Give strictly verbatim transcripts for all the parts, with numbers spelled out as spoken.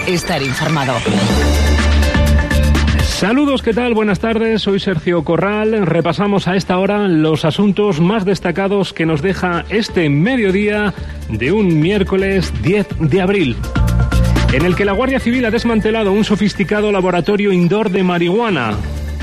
estar informado. Saludos, ¿qué tal? Buenas tardes, soy Sergio Corral. Repasamos a esta hora los asuntos más destacados que nos deja este mediodía de un miércoles diez de abril, en el que la Guardia Civil ha desmantelado un sofisticado laboratorio indoor de marihuana.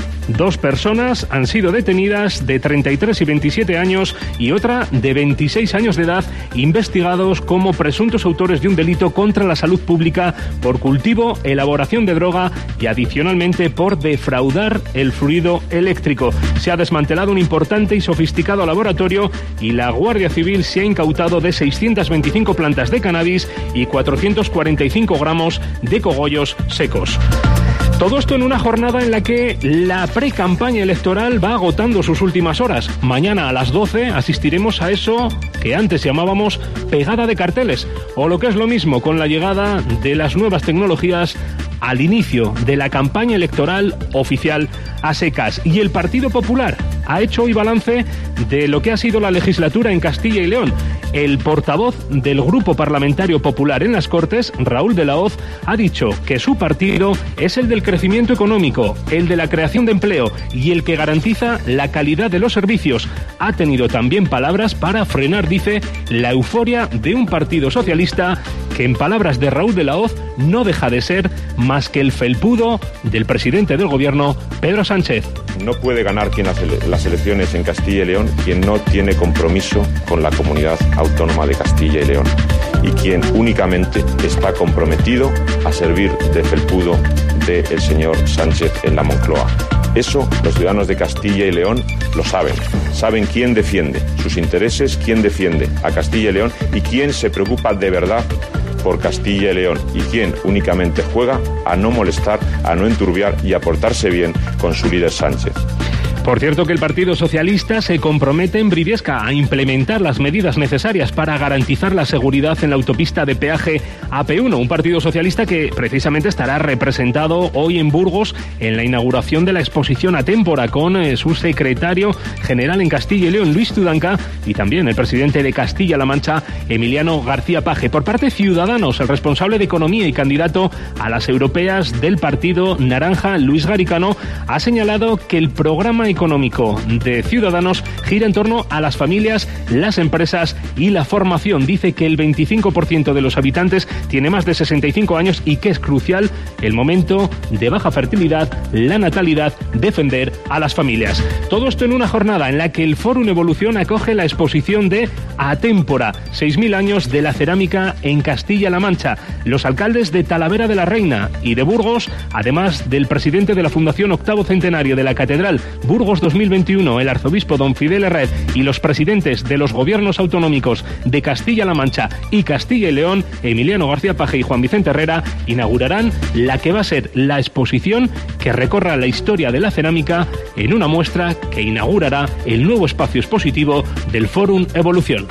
Dos personas han sido detenidas, de treinta y tres y veintisiete años, y otra de veintiséis años de edad, investigados como presuntos autores de un delito contra la salud pública por cultivo, elaboración de droga y adicionalmente por defraudar el fluido eléctrico. Se ha desmantelado un importante y sofisticado laboratorio y la Guardia Civil se ha incautado de seiscientas veinticinco plantas de cannabis y cuatrocientos cuarenta y cinco gramos de cogollos secos. Todo esto en una jornada en la que la pre-campaña electoral va agotando sus últimas horas. Mañana a las doce asistiremos a eso que antes llamábamos pegada de carteles, o lo que es lo mismo, con la llegada de las nuevas tecnologías al inicio de la campaña electoral oficial a secas. Y el Partido Popular ha hecho hoy balance de lo que ha sido la legislatura en Castilla y León. El portavoz del Grupo Parlamentario Popular en las Cortes, Raúl de la Hoz, ha dicho que su partido es el del crecimiento económico, el de la creación de empleo y el que garantiza la calidad de los servicios. Ha tenido también palabras para frenar, dice, la euforia de un partido socialista que, en palabras de Raúl de la Hoz, no deja de ser más que el felpudo del presidente del gobierno, Pedro Sánchez. No puede ganar quien hace las elecciones en Castilla y León quien no tiene compromiso con la comunidad autónoma de Castilla y León y quien únicamente está comprometido a servir de felpudo del señor Sánchez en la Moncloa. Eso los ciudadanos de Castilla y León lo saben. Saben quién defiende sus intereses, quién defiende a Castilla y León y quién se preocupa de verdad por Castilla y León y quién únicamente juega a no molestar, a no enturbiar y a portarse bien con su líder Sánchez. Por cierto, que el Partido Socialista se compromete en Briviesca a implementar las medidas necesarias para garantizar la seguridad en la autopista de peaje A P uno. Un Partido Socialista que precisamente estará representado hoy en Burgos en la inauguración de la exposición Atémpora con eh, su secretario general en Castilla y León, Luis Tudanca, y también el presidente de Castilla-La Mancha, Emiliano García Paje. Por parte de Ciudadanos, el responsable de Economía y candidato a las europeas del Partido Naranja, Luis Garicano, ha señalado que el programa económico de Ciudadanos gira en torno a las familias, las empresas y la formación. Dice que el veinticinco por ciento de los habitantes tiene más de sesenta y cinco años y que es crucial el momento de baja fertilidad, la natalidad, defender a las familias. Todo esto en una jornada en la que el Fórum Evolución acoge la exposición de Atémpora, seis mil años de la cerámica en Castilla-La Mancha. Los alcaldes de Talavera de la Reina y de Burgos, además del presidente de la Fundación Octavo Centenario de la Catedral Burgos dos mil veintiuno, el arzobispo don Fidel Herrez, y los presidentes de los gobiernos autonómicos de Castilla-La Mancha y Castilla y León, Emiliano García Paje y Juan Vicente Herrera, inaugurarán la que va a ser la exposición que recorra la historia de la cerámica en una muestra que inaugurará el nuevo espacio expositivo del Fórum Evolución.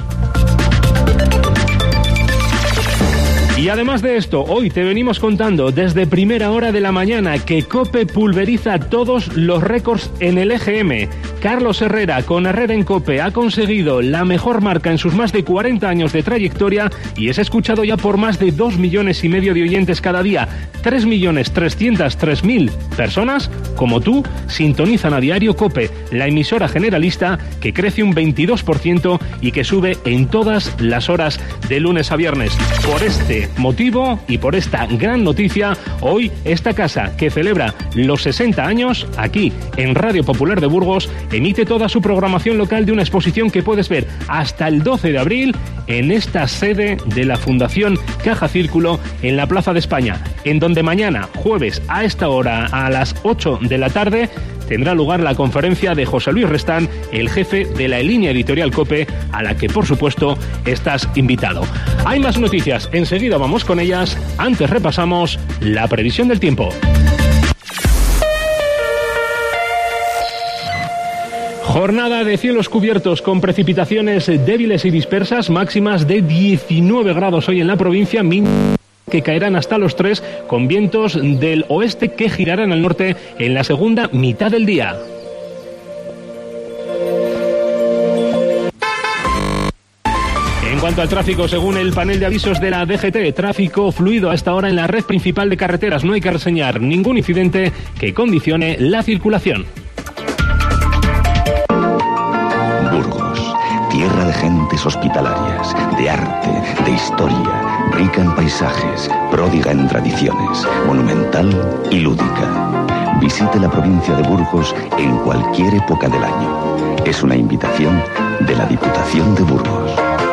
Y además de esto, hoy te venimos contando desde primera hora de la mañana que COPE pulveriza todos los récords en el E G M. Carlos Herrera, con Herrera en COPE, ha conseguido la mejor marca en sus más de cuarenta años de trayectoria y es escuchado ya por más de dos millones y medio de oyentes cada día. tres millones trescientos tres mil personas, como tú, sintonizan a diario COPE, la emisora generalista que crece un veintidós por ciento y que sube en todas las horas de lunes a viernes. Por este motivo y por esta gran noticia, hoy esta casa que celebra los sesenta años, aquí en Radio Popular de Burgos, emite toda su programación local de una exposición que puedes ver hasta el doce de abril en esta sede de la Fundación Caja Círculo en la Plaza de España, en donde mañana, jueves, a esta hora, a las ocho de la tarde, tendrá lugar la conferencia de José Luis Restán, el jefe de la línea editorial COPE, a la que, por supuesto, estás invitado. Hay más noticias, enseguida vamos con ellas. Antes repasamos la previsión del tiempo. Jornada de cielos cubiertos con precipitaciones débiles y dispersas, máximas de diecinueve grados hoy en la provincia, que caerán hasta los tres, con vientos del oeste que girarán al norte en la segunda mitad del día. En cuanto cuanto al tráfico, según el panel de avisos de la D G T, tráfico fluido a esta hora en la red principal de carreteras. No hay que reseñar ningún incidente que condicione la circulación. Burgos, tierra de gentes hospitalarias, de arte, de historia, rica en paisajes, pródiga en tradiciones, monumental y lúdica. Visite la provincia de Burgos en cualquier época del año. Es una invitación de la Diputación de Burgos.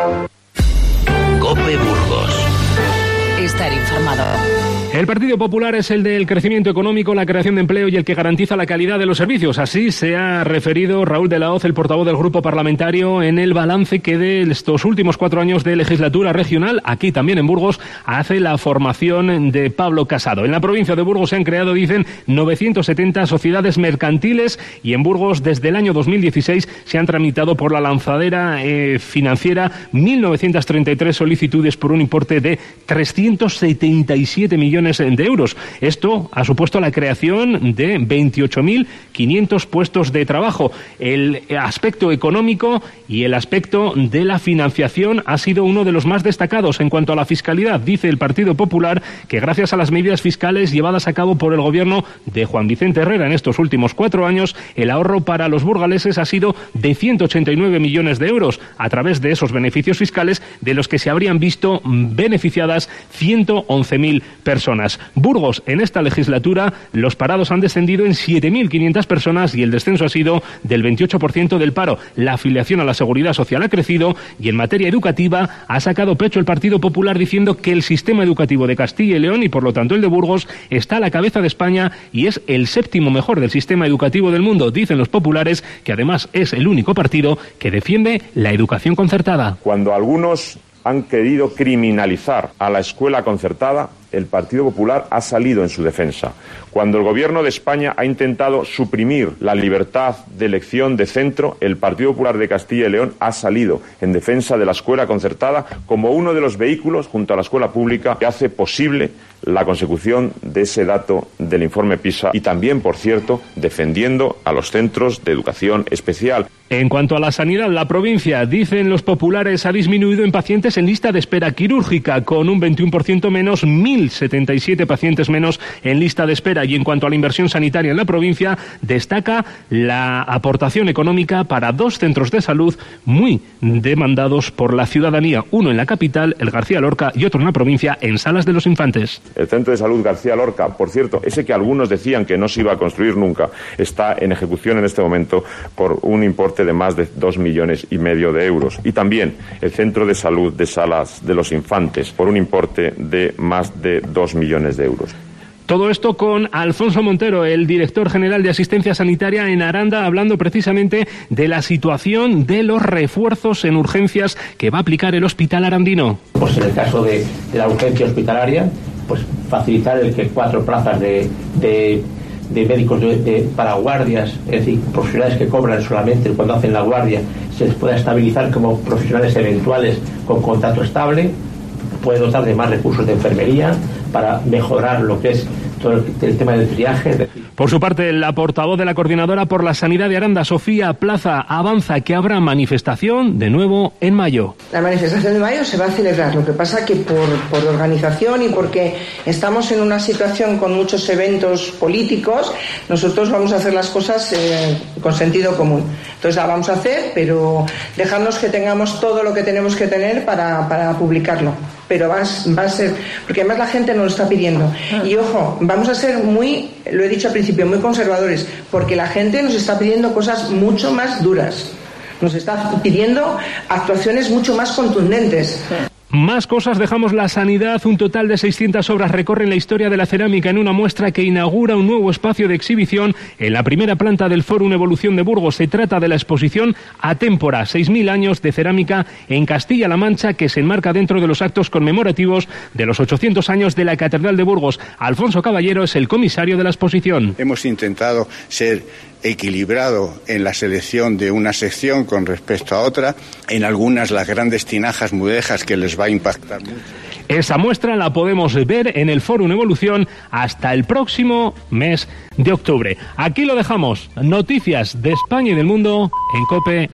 COPE Burgos. Estar informado. El Partido Popular es el del crecimiento económico, la creación de empleo y el que garantiza la calidad de los servicios. Así se ha referido Raúl de la Hoz, el portavoz del Grupo Parlamentario, en el balance que de estos últimos cuatro años de legislatura regional, aquí también en Burgos, hace la formación de Pablo Casado. En la provincia de Burgos se han creado, dicen, novecientas setenta sociedades mercantiles y en Burgos desde el año dos mil dieciséis se han tramitado por la lanzadera eh, financiera mil novecientas treinta y tres solicitudes por un importe de trescientos setenta y siete millones de euros. Esto ha supuesto la creación de veintiocho mil quinientos puestos de trabajo. El aspecto económico y el aspecto de la financiación ha sido uno de los más destacados. En cuanto a la fiscalidad, dice el Partido Popular que gracias a las medidas fiscales llevadas a cabo por el gobierno de Juan Vicente Herrera en estos últimos cuatro años, el ahorro para los burgaleses ha sido de ciento ochenta y nueve millones de euros a través de esos beneficios fiscales, de los que se habrían visto beneficiadas ciento once mil personas. Burgos, en esta legislatura, los parados han descendido en siete mil quinientas personas y el descenso ha sido del veintiocho por ciento del paro. La afiliación a la Seguridad Social ha crecido y en materia educativa ha sacado pecho el Partido Popular diciendo que el sistema educativo de Castilla y León y por lo tanto el de Burgos está a la cabeza de España y es el séptimo mejor del sistema educativo del mundo. Dicen los populares que además es el único partido que defiende la educación concertada. Cuando algunos han querido criminalizar a la escuela concertada, el Partido Popular ha salido en su defensa. Cuando el Gobierno de España ha intentado suprimir la libertad de elección de centro, el Partido Popular de Castilla y León ha salido en defensa de la escuela concertada como uno de los vehículos, junto a la escuela pública, que hace posible la consecución de ese dato del informe PISA y también, por cierto, defendiendo a los centros de educación especial. En cuanto a la sanidad, la provincia, dicen los populares, ha disminuido en pacientes en lista de espera quirúrgica, con un veintiuno por ciento menos, mil setenta y siete pacientes menos en lista de espera. Y en cuanto a la inversión sanitaria en la provincia, destaca la aportación económica para dos centros de salud muy demandados por la ciudadanía. Uno en la capital, el García Lorca, y otro en la provincia, en Salas de los Infantes. El Centro de Salud García Lorca, por cierto, ese que algunos decían que no se iba a construir nunca, está en ejecución en este momento por un importe de más de dos millones y medio de euros. Y también el Centro de Salud de Salas de los Infantes, por un importe de más de dos millones de euros. Todo esto con Alfonso Montero, el director general de Asistencia Sanitaria en Aranda, hablando precisamente de la situación de los refuerzos en urgencias que va a aplicar el hospital arandino. Pues en el caso de, de la urgencia hospitalaria, pues facilitar el que cuatro plazas de, de, de médicos de, de, para guardias, es decir, profesionales que cobran solamente cuando hacen la guardia, se les pueda estabilizar como profesionales eventuales con contrato estable, puede dotar de más recursos de enfermería para mejorar lo que es todo el, el tema del triaje. Por su parte, la portavoz de la Coordinadora por la Sanidad de Aranda, Sofía Plaza, avanza que habrá manifestación de nuevo en mayo. La manifestación de mayo se va a celebrar, lo que pasa que por, por organización y porque estamos en una situación con muchos eventos políticos, nosotros vamos a hacer las cosas eh, con sentido común. Entonces la vamos a hacer, pero dejadnos que tengamos todo lo que tenemos que tener para, para publicarlo. Pero va, va a ser, porque además la gente nos lo está pidiendo. Y ojo, vamos a ser muy, lo he dicho al principio, muy conservadores, porque la gente nos está pidiendo cosas mucho más duras. Nos está pidiendo actuaciones mucho más contundentes. Más cosas, dejamos la sanidad. Un total de seiscientas obras recorren la historia de la cerámica en una muestra que inaugura un nuevo espacio de exhibición en la primera planta del Fórum Evolución de Burgos. Se trata de la exposición Atémpora, seis mil años de cerámica en Castilla-La Mancha, que se enmarca dentro de los actos conmemorativos de los ochocientos años de la Catedral de Burgos. Alfonso Caballero es el comisario de la exposición. Hemos intentado ser equilibrado en la selección de una sección con respecto a otra. En algunas las grandes tinajas mudéjas que les va a impactar mucho. Esa muestra la podemos ver en el Fórum Evolución hasta el próximo mes de octubre. Aquí lo dejamos. Noticias de España y del mundo en COPE